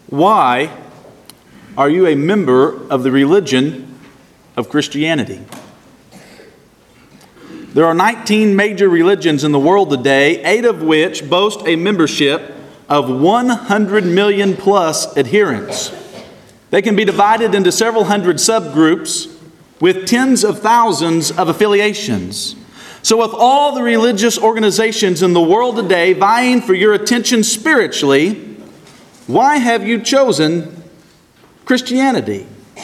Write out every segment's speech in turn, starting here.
Why are you a member of the religion of Christianity? There are 19 major religions in the world today, 8 of which boast a membership of 100 million plus adherents. They can be divided into several hundred subgroups with tens of thousands of affiliations. So with all the religious organizations in the world today vying for your attention spiritually, why have you chosen Christianity?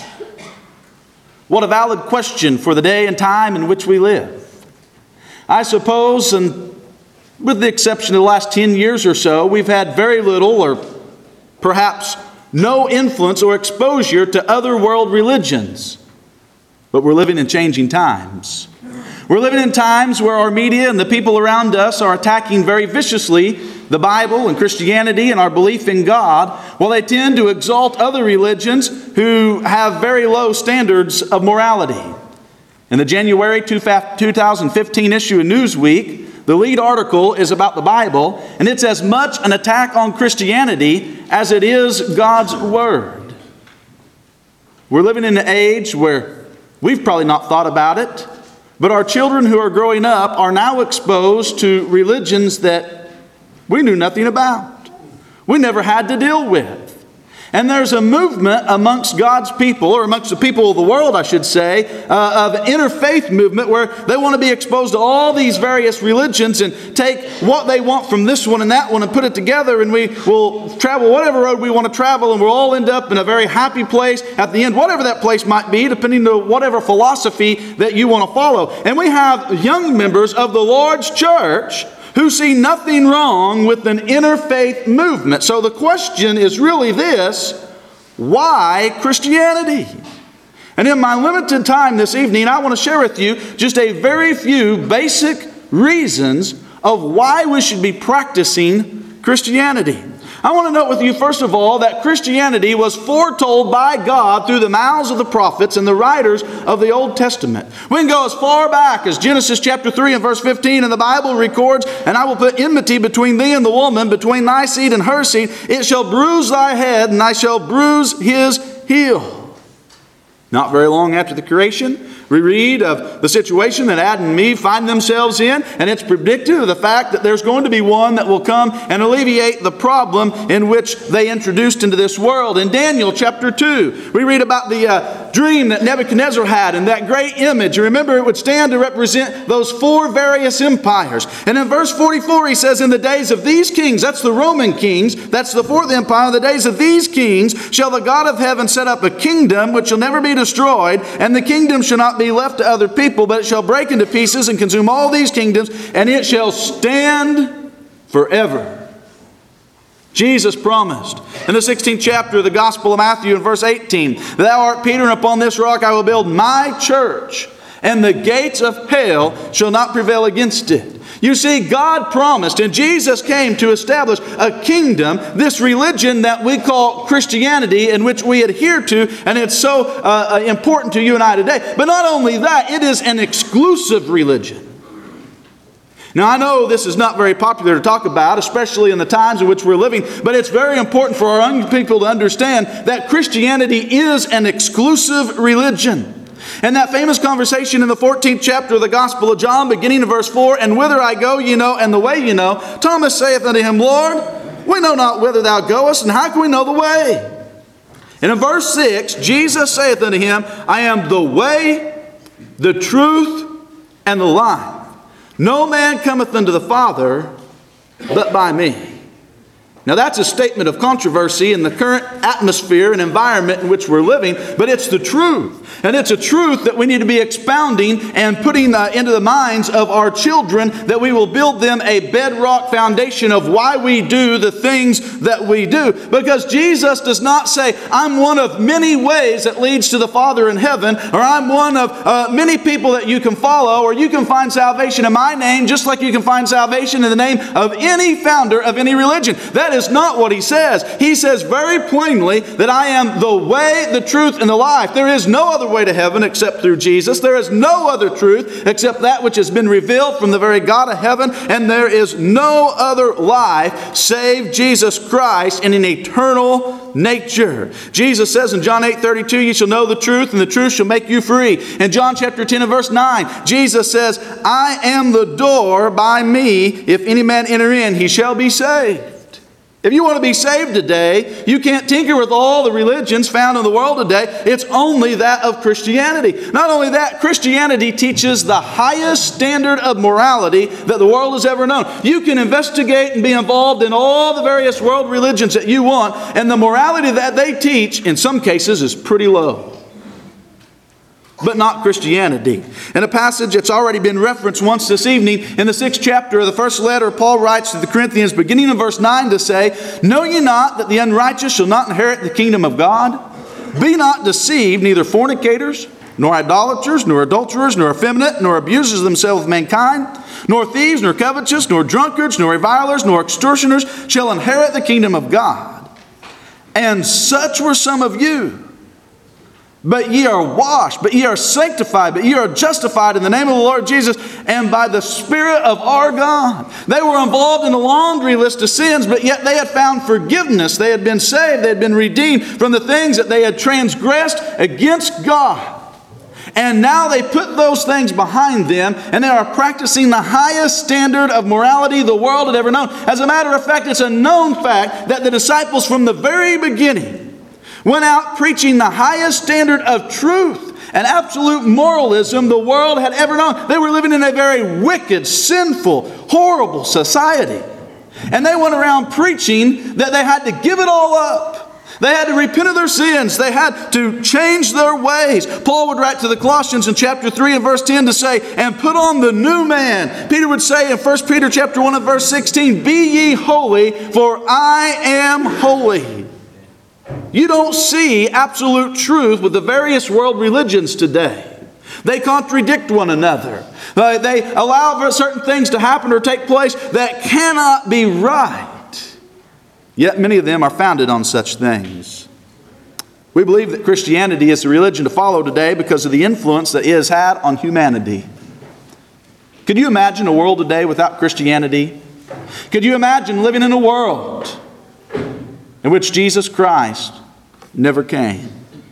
What a valid question for the day and time in which we live. I suppose, and with the exception of the last 10 years or so, we've had very little or perhaps no influence or exposure to other world religions. But we're living in changing times. We're living in times where our media and the people around us are attacking very viciously the Bible and Christianity and our belief in God, while they tend to exalt other religions who have very low standards of morality. In the January 2015 issue of Newsweek, the lead article is about the Bible, and it's as much an attack on Christianity as it is God's Word. We're living in an age where we've probably not thought about it, but our children who are growing up are now exposed to religions that we knew nothing about. We never had to deal with. And there's a movement amongst God's people, or amongst the people of the world, I should say, of an interfaith movement where they want to be exposed to all these various religions and take what they want from this one and that one and put it together, and we will travel whatever road we want to travel, and we'll all end up in a very happy place at the end, whatever that place might be, depending on whatever philosophy that you want to follow. And we have young members of the Lord's church who see nothing wrong with an interfaith movement. So the question is really this: why Christianity? And in my limited time this evening, I want to share with you just a very few basic reasons of why we should be practicing Christianity. I want to note with you, first of all, that Christianity was foretold by God through the mouths of the prophets and the writers of the Old Testament. We can go as far back as Genesis chapter 3 and verse 15, and the Bible records, "And I will put enmity between thee and the woman, between thy seed and her seed. It shall bruise thy head, and I shall bruise his heel." Not very long after the creation, we read of the situation that Adam and Eve find themselves in, and it's predictive of the fact that there's going to be one that will come and alleviate the problem in which they introduced into this world. In Daniel chapter 2, we read about the dream that Nebuchadnezzar had and that great image. You remember, it would stand to represent those 4 various empires. And in verse 44, he says, "In the days of these kings," that's the Roman kings, that's the 4th empire, "in the days of these kings shall the God of heaven set up a kingdom which shall never be destroyed, and the kingdom shall not be left to other people, but it shall break into pieces and consume all these kingdoms, and it shall stand forever." Jesus promised in the 16th chapter of the Gospel of Matthew in verse 18, "Thou art Peter, and upon this rock I will build my church, and the gates of hell shall not prevail against it." You see, God promised, and Jesus came to establish a kingdom, this religion that we call Christianity, in which we adhere to, and it's so important to you and I today. But not only that, it is an exclusive religion. Now, I know this is not very popular to talk about, especially in the times in which we're living, but it's very important for our young people to understand that Christianity is an exclusive religion. And that famous conversation in the 14th chapter of the Gospel of John, beginning in verse 4, "And whither I go, ye know, and the way ye know. Thomas saith unto him, Lord, we know not whither thou goest, and how can we know the way? And in verse 6, Jesus saith unto him, I am the way, the truth, and the life. No man cometh unto the Father but by me." Now that's a statement of controversy in the current atmosphere and environment in which we're living, but it's the truth. And it's a truth that we need to be expounding and putting into the minds of our children, that we will build them a bedrock foundation of why we do the things that we do. Because Jesus does not say, I'm one of many ways that leads to the Father in heaven, or I'm one of many people that you can follow, or you can find salvation in my name, just like you can find salvation in the name of any founder of any religion. That is not what he says. He says very plainly that I am the way, the truth, and the life. There is no other way to heaven except through Jesus. There is no other truth except that which has been revealed from the very God of heaven. And there is no other life save Jesus Christ in an eternal nature. Jesus says in John 8:32, "You shall know the truth, and the truth shall make you free." In John chapter 10 and verse 9, Jesus says, "I am the door. By me, if any man enter in, he shall be saved." If you want to be saved today, you can't tinker with all the religions found in the world today. It's only that of Christianity. Not only that, Christianity teaches the highest standard of morality that the world has ever known. You can investigate and be involved in all the various world religions that you want, and the morality that they teach, in some cases, is pretty low. But not Christianity. In a passage that's already been referenced once this evening, in the 6th chapter of the first letter, Paul writes to the Corinthians, beginning in verse 9, to say, "Know ye not that the unrighteous shall not inherit the kingdom of God? Be not deceived, neither fornicators, nor idolaters, nor adulterers, nor effeminate, nor abusers themselves of mankind, nor thieves, nor covetous, nor drunkards, nor revilers, nor extortioners shall inherit the kingdom of God. And such were some of you. But ye are washed, but ye are sanctified, but ye are justified in the name of the Lord Jesus and by the Spirit of our God." They were involved in a laundry list of sins, but yet they had found forgiveness. They had been saved. They had been redeemed from the things that they had transgressed against God. And now they put those things behind them, and they are practicing the highest standard of morality the world had ever known. As a matter of fact, it's a known fact that the disciples from the very beginning went out preaching the highest standard of truth and absolute moralism the world had ever known. They were living in a very wicked, sinful, horrible society. And they went around preaching that they had to give it all up. They had to repent of their sins. They had to change their ways. Paul would write to the Colossians in chapter 3 and verse 10 to say, "And put on the new man." Peter would say in 1 Peter chapter 1 and verse 16, "Be ye holy, for I am holy." You don't see absolute truth with the various world religions today. They contradict one another. They allow for certain things to happen or take place that cannot be right. Yet many of them are founded on such things. We believe that Christianity is the religion to follow today because of the influence that it has had on humanity. Could you imagine a world today without Christianity? Could you imagine living in a world in which Jesus Christ never came?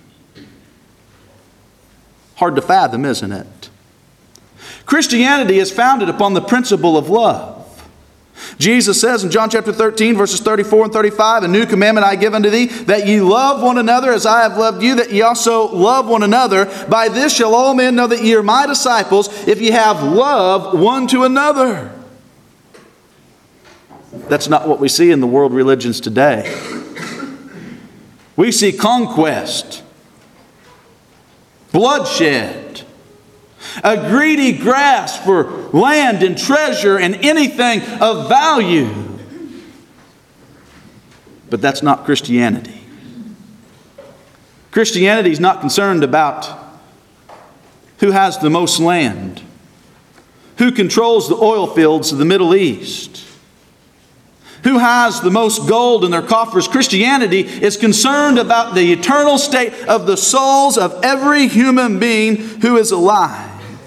Hard to fathom, isn't it? Christianity is founded upon the principle of love. Jesus says in John chapter 13, verses 34 and 35, "A new commandment I give unto thee, that ye love one another as I have loved you, that ye also love one another. By this shall all men know that ye are my disciples, if ye have love one to another." That's not what we see in the world religions today. We see conquest, bloodshed, a greedy grasp for land and treasure and anything of value. But that's not Christianity. Christianity is not concerned about who has the most land, who controls the oil fields of the Middle East, who has the most gold in their coffers. Christianity is concerned about the eternal state of the souls of every human being who is alive.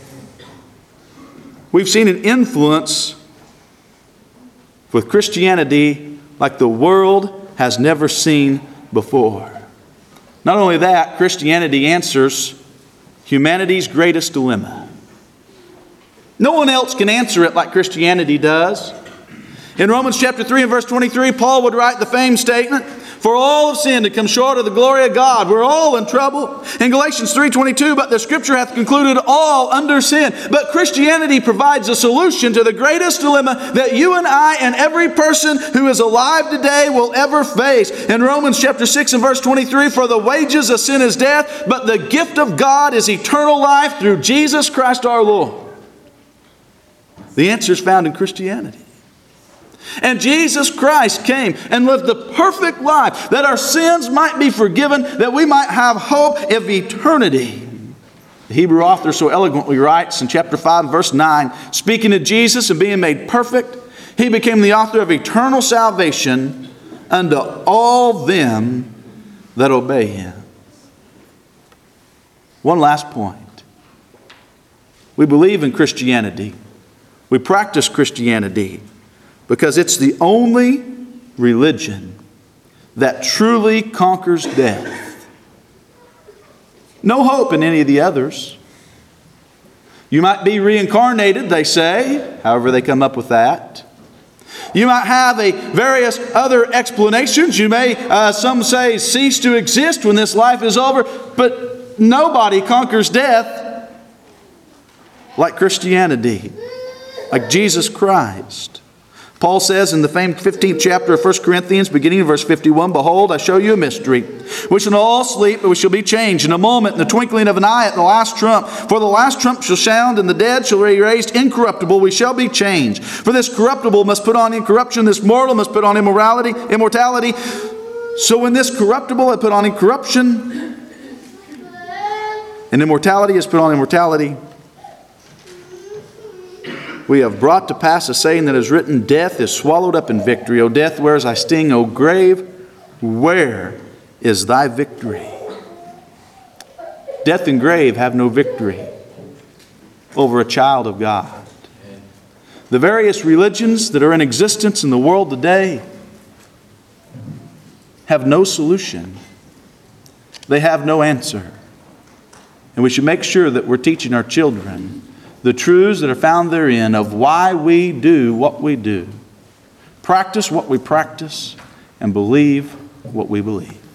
We've seen an influence with Christianity like the world has never seen before. Not only that, Christianity answers humanity's greatest dilemma. No one else can answer it like Christianity does. In Romans chapter 3 and verse 23, Paul would write the famed statement, "For all have sinned and come short of the glory of God." We're all in trouble. In Galatians 3:22, "But the Scripture hath concluded all under sin." But Christianity provides a solution to the greatest dilemma that you and I and every person who is alive today will ever face. In Romans chapter 6 and verse 23, "For the wages of sin is death, but the gift of God is eternal life through Jesus Christ our Lord." The answer is found in Christianity. And Jesus Christ came and lived the perfect life that our sins might be forgiven, that we might have hope of eternity. The Hebrew author so eloquently writes in chapter 5, verse 9, speaking of Jesus and being made perfect, He became the author of eternal salvation unto all them that obey him. One last point. We believe in Christianity. We practice Christianity because it's the only religion that truly conquers death. No hope in any of the others. You might be reincarnated, they say, however they come up with that. You might have various other explanations. You may, some say, cease to exist when this life is over. But nobody conquers death like Christianity, like Jesus Christ. Paul says in the famed 15th chapter of 1 Corinthians, beginning in verse 51, Behold, I show you a mystery. We shall all sleep, but we shall be changed in a moment, in the twinkling of an eye, at the last trump. For the last trump shall sound, and the dead shall be raised incorruptible. We shall be changed. For this corruptible must put on incorruption, this mortal must put on immortality. So when this corruptible had put on incorruption, and immortality has put on immortality, we have brought to pass a saying that is written, Death is swallowed up in victory. O death, where is thy sting? O grave, where is thy victory? Death and grave have no victory over a child of God. The various religions that are in existence in the world today have no solution. They have no answer. And we should make sure that we're teaching our children the truths that are found therein of why we do what we do. Practice what we practice and believe what we believe.